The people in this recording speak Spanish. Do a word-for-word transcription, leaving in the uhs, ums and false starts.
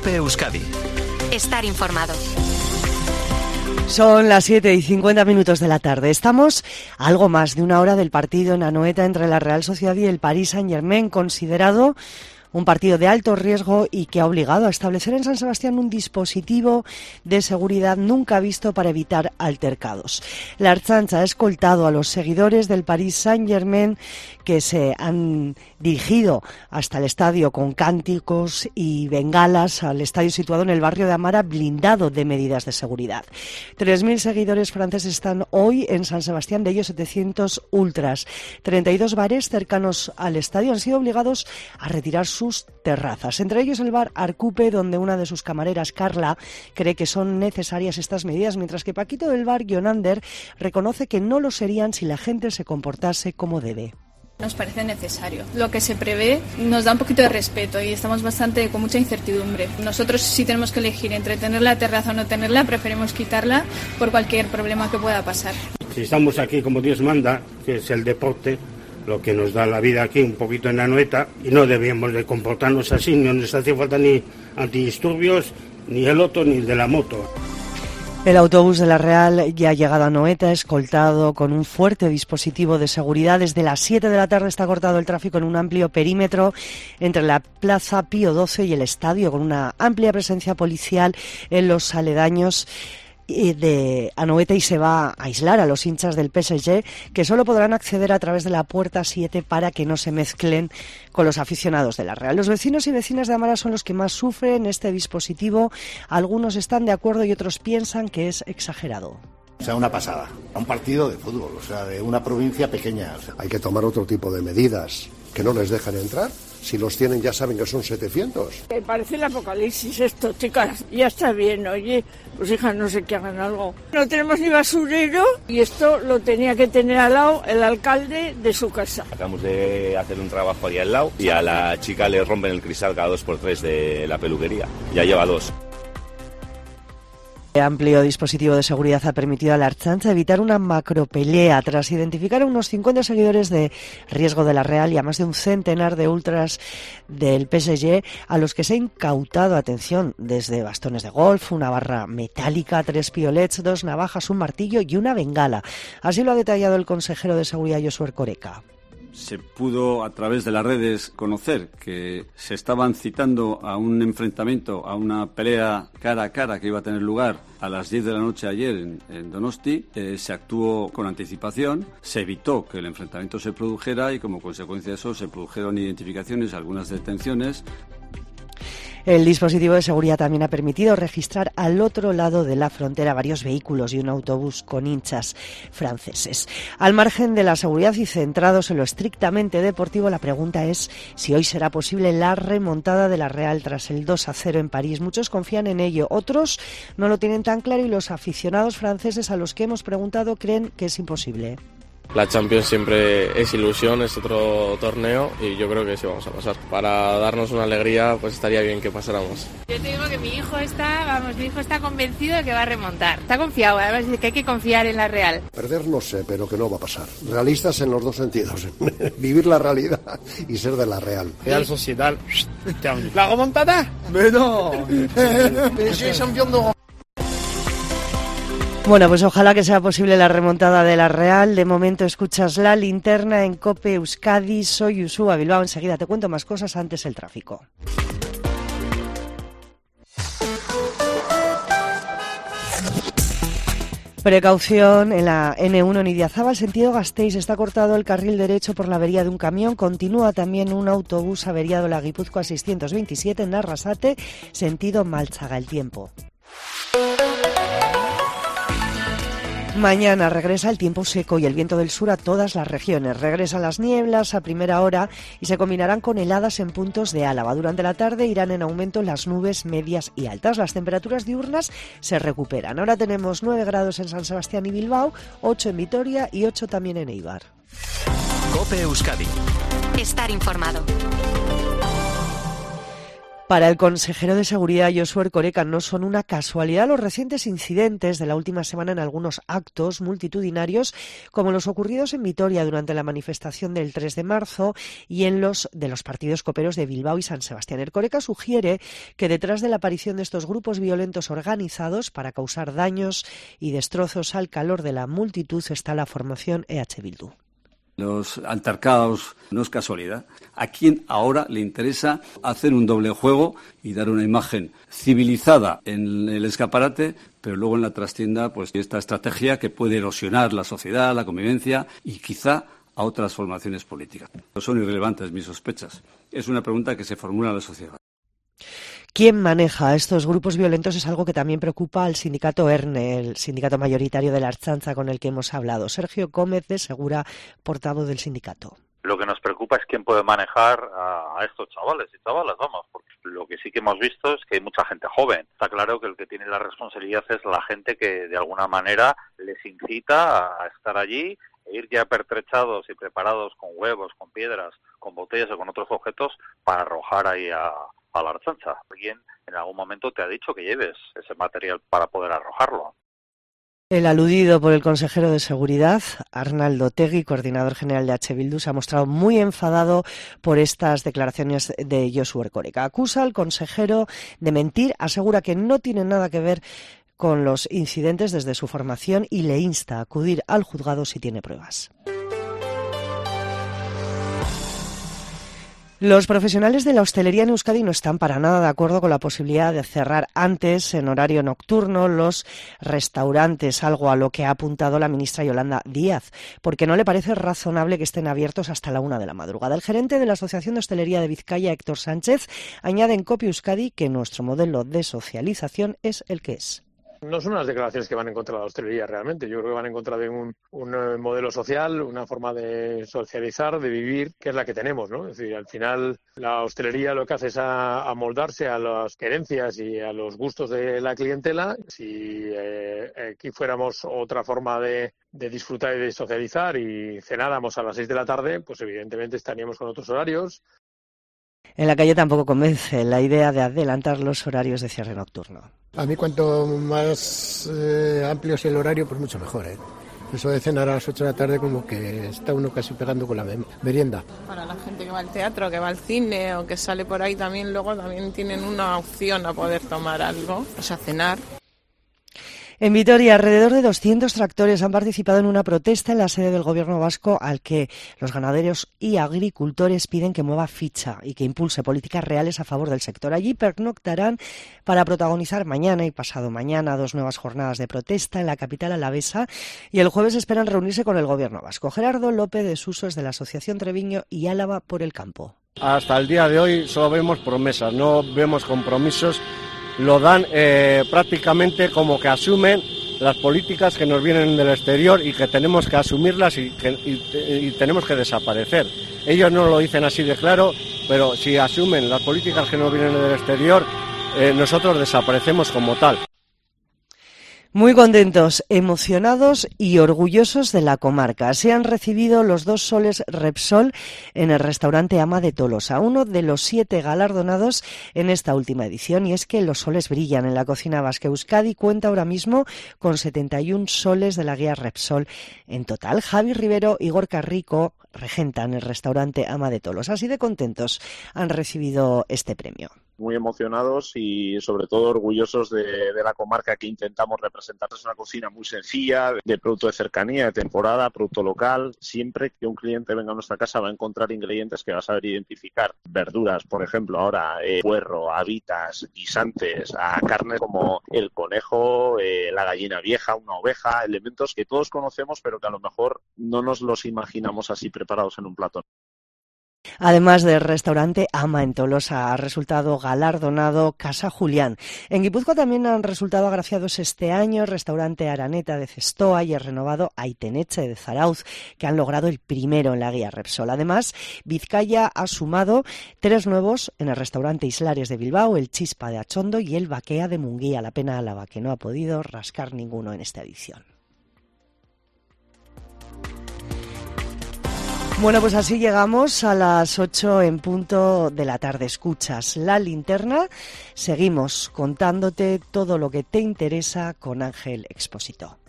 COPE Euskadi. Estar informado. Son las siete y cincuenta minutos de la tarde. Estamos a algo más de una hora del partido en Anoeta entre la Real Sociedad y el Paris Saint-Germain, considerado un partido de alto riesgo y que ha obligado a establecer en San Sebastián un dispositivo de seguridad nunca visto para evitar altercados. La Ertzaintza ha escoltado a los seguidores del Paris Saint-Germain que se han dirigido hasta el estadio con cánticos y bengalas, al estadio situado en el barrio de Amara, blindado de medidas de seguridad. tres mil seguidores franceses están hoy en San Sebastián, de ellos setecientos ultras. treinta y dos bares cercanos al estadio han sido obligados a retirar sus terrazas, entre ellos el bar Arcupe, donde una de sus camareras, Carla, cree que son necesarias estas medidas, mientras que Paquito del bar, Jonander, reconoce que no lo serían si la gente se comportase como debe. Nos parece necesario. Lo que se prevé nos da un poquito de respeto y estamos bastante con mucha incertidumbre. Nosotros, si tenemos que elegir entre tener la terraza o no tenerla, preferimos quitarla por cualquier problema que pueda pasar. Si estamos aquí como Dios manda, que es el deporte, lo que nos da la vida aquí un poquito en Anoeta, y no debíamos de comportarnos así, no nos hace falta ni antidisturbios, ni el otro, ni el de la moto. El autobús de la Real ya ha llegado a Anoeta, escoltado con un fuerte dispositivo de seguridad. Desde las siete de la tarde está cortado el tráfico en un amplio perímetro entre la Plaza Pío doce y el estadio, con una amplia presencia policial en los aledaños de Anoeta, y se va a aislar a los hinchas del P S G, que solo podrán acceder a través de la puerta siete para que no se mezclen con los aficionados de la Real. Los vecinos y vecinas de Amara son los que más sufren este dispositivo. Algunos están de acuerdo y otros piensan que es exagerado. O sea, una pasada, un partido de fútbol, o sea, de una provincia pequeña. O sea, hay que tomar otro tipo de medidas, que no les dejen entrar. Si los tienen ya saben que son setecientos. Me parece el apocalipsis esto, chicas. Ya está bien, oye. Pues hija, no sé, que hagan algo. No tenemos ni basurero y esto lo tenía que tener al lado el alcalde de su casa. Acabamos de hacer un trabajo ahí al lado y a la chica le rompen el cristal cada dos por tres de la peluquería. Ya lleva dos. El amplio dispositivo de seguridad ha permitido a la Ertzaintza evitar una macropelea tras identificar a unos cincuenta seguidores de riesgo de la Real y a más de un centenar de ultras del P S G, a los que se ha incautado, atención, desde bastones de golf, una barra metálica, tres piolets, dos navajas, un martillo y una bengala. Así lo ha detallado el consejero de Seguridad, Josu Erkoreka. Se pudo a través de las redes conocer que se estaban citando a un enfrentamiento, a una pelea cara a cara que iba a tener lugar a las diez de la noche ayer en, en Donosti. Eh, se actuó con anticipación, se evitó que el enfrentamiento se produjera y como consecuencia de eso se produjeron identificaciones, algunas detenciones. El dispositivo de seguridad también ha permitido registrar al otro lado de la frontera varios vehículos y un autobús con hinchas franceses. Al margen de la seguridad y centrados en lo estrictamente deportivo, la pregunta es si hoy será posible la remontada de la Real tras el dos a cero en París. Muchos confían en ello, otros no lo tienen tan claro y los aficionados franceses a los que hemos preguntado creen que es imposible. La Champions siempre es ilusión, es otro torneo y yo creo que sí vamos a pasar. Para darnos una alegría, pues estaría bien que pasáramos. Yo te digo que mi hijo está, vamos, mi hijo está convencido de que va a remontar. Está confiado, además dice que hay que confiar en la Real. Perder no sé, pero que no va a pasar. Realistas en los dos sentidos, vivir la realidad y ser de la Real. Real Sociedad, la remontada. Pero P S G campeón de... Bueno, pues ojalá que sea posible la remontada de la Real. De momento escuchas La Linterna en COPE Euskadi. Soy Usúa Bilbao. Enseguida te cuento más cosas, antes el tráfico. Precaución en la ene uno en Idiazábal, sentido Gasteiz. Está cortado el carril derecho por la avería de un camión. Continúa también un autobús averiado en la Guipúzcoa seiscientos veintisiete en Arrasate, sentido Maltzaga. El tiempo. Mañana regresa el tiempo seco y el viento del sur a todas las regiones. Regresan las nieblas a primera hora y se combinarán con heladas en puntos de Álava. Durante la tarde irán en aumento las nubes medias y altas. Las temperaturas diurnas se recuperan. Ahora tenemos nueve grados en San Sebastián y Bilbao, ocho en Vitoria y ocho también en Eibar. COPE Euskadi. Estar informado. Para el consejero de Seguridad, Josu Erkoreka, no son una casualidad los recientes incidentes de la última semana en algunos actos multitudinarios, como los ocurridos en Vitoria durante la manifestación del tres de marzo y en los de los partidos coperos de Bilbao y San Sebastián. Erkoreka sugiere que detrás de la aparición de estos grupos violentos organizados para causar daños y destrozos al calor de la multitud está la formación E H Bildu. Los altercados no es casualidad. ¿A quién ahora le interesa hacer un doble juego y dar una imagen civilizada en el escaparate, pero luego en la trastienda, pues esta estrategia que puede erosionar la sociedad, la convivencia y quizá a otras formaciones políticas? No son irrelevantes mis sospechas. Es una pregunta que se formula en la sociedad. ¿Quién maneja estos grupos violentos? Es algo que también preocupa al sindicato ERNE, el sindicato mayoritario de la Ertzaintza con el que hemos hablado. Sergio Gómez de Segura, portavoz del sindicato. Lo que nos preocupa es quién puede manejar a, a estos chavales y chavalas, vamos, porque lo que sí que hemos visto es que hay mucha gente joven. Está claro que el que tiene la responsabilidad es la gente que de alguna manera les incita a estar allí e ir ya pertrechados y preparados con huevos, con piedras, con botellas o con otros objetos para arrojar ahí a... a la Ertzaintza. Alguien en algún momento te ha dicho que lleves ese material para poder arrojarlo. El aludido por el consejero de Seguridad, Arnaldo Otegi, coordinador general de H. Bildu, se ha mostrado muy enfadado por estas declaraciones de Josu Erkoreka. Acusa al consejero de mentir, asegura que no tiene nada que ver con los incidentes desde su formación y le insta a acudir al juzgado si tiene pruebas. Los profesionales de la hostelería en Euskadi no están para nada de acuerdo con la posibilidad de cerrar antes, en horario nocturno, los restaurantes, algo a lo que ha apuntado la ministra Yolanda Díaz, porque no le parece razonable que estén abiertos hasta la una de la madrugada. El gerente de la Asociación de Hostelería de Vizcaya, Héctor Sánchez, añade en COPE Euskadi que nuestro modelo de socialización es el que es. No son unas declaraciones que van en contra de la hostelería realmente. Yo creo que van en contra de un, un modelo social, una forma de socializar, de vivir, que es la que tenemos, ¿no? Es decir, al final la hostelería lo que hace es a, amoldarse a las querencias y a los gustos de la clientela. Si eh, aquí fuéramos otra forma de, de disfrutar y de socializar y cenáramos a las seis de la tarde, pues evidentemente estaríamos con otros horarios. En la calle tampoco convence la idea de adelantar los horarios de cierre nocturno. A mí cuanto más eh, amplio es el horario, pues mucho mejor, ¿eh? Eso de cenar a las ocho de la tarde como que está uno casi pegando con la merienda. Para la gente que va al teatro, que va al cine o que sale por ahí también, luego también tienen una opción a poder tomar algo, o sea, cenar. En Vitoria, alrededor de doscientos tractores han participado en una protesta en la sede del Gobierno vasco al que los ganaderos y agricultores piden que mueva ficha y que impulse políticas reales a favor del sector. Allí pernoctarán para protagonizar mañana y pasado mañana dos nuevas jornadas de protesta en la capital alavesa y el jueves esperan reunirse con el Gobierno vasco. Gerardo López de Suso es de la Asociación Treviño y Álava por el Campo. Hasta el día de hoy solo vemos promesas, no vemos compromisos. Lo dan eh, prácticamente como que asumen las políticas que nos vienen del exterior y que tenemos que asumirlas y, que, y, y tenemos que desaparecer. Ellos no lo dicen así de claro, pero si asumen las políticas que nos vienen del exterior, eh, nosotros desaparecemos como tal. Muy contentos, emocionados y orgullosos de la comarca. Se han recibido los dos soles Repsol en el restaurante Ama de Tolosa, uno de los siete galardonados en esta última edición. Y es que los soles brillan en la cocina vasca. Euskadi cuenta ahora mismo con setenta y uno soles de la guía Repsol en total. Javi Rivero y Gorka Rico regentan el restaurante Ama de Tolosa. Así de contentos han recibido este premio. Muy emocionados y sobre todo orgullosos de, de la comarca que intentamos representar. Es una cocina muy sencilla, de producto de cercanía, de temporada, producto local. Siempre que un cliente venga a nuestra casa va a encontrar ingredientes que va a saber identificar. Verduras, por ejemplo, ahora eh, puerro, habitas, guisantes, a carne como el conejo, eh, la gallina vieja, una oveja, elementos que todos conocemos pero que a lo mejor no nos los imaginamos así preparados en un plato. Además del restaurante Ama en Tolosa, ha resultado galardonado Casa Julián. En Guipúzcoa también han resultado agraciados este año el restaurante Araneta de Cestoa y el renovado Aiteneche de Zarauz, que han logrado el primero en la guía Repsol. Además, Vizcaya ha sumado tres nuevos en el restaurante Islares de Bilbao, el Chispa de Achondo y el Baquea de Munguía. La pena Álava, que no ha podido rascar ninguno en esta edición. Bueno, pues así llegamos a las ocho en punto de la tarde. Escuchas La Linterna. Seguimos contándote todo lo que te interesa con Ángel Expósito.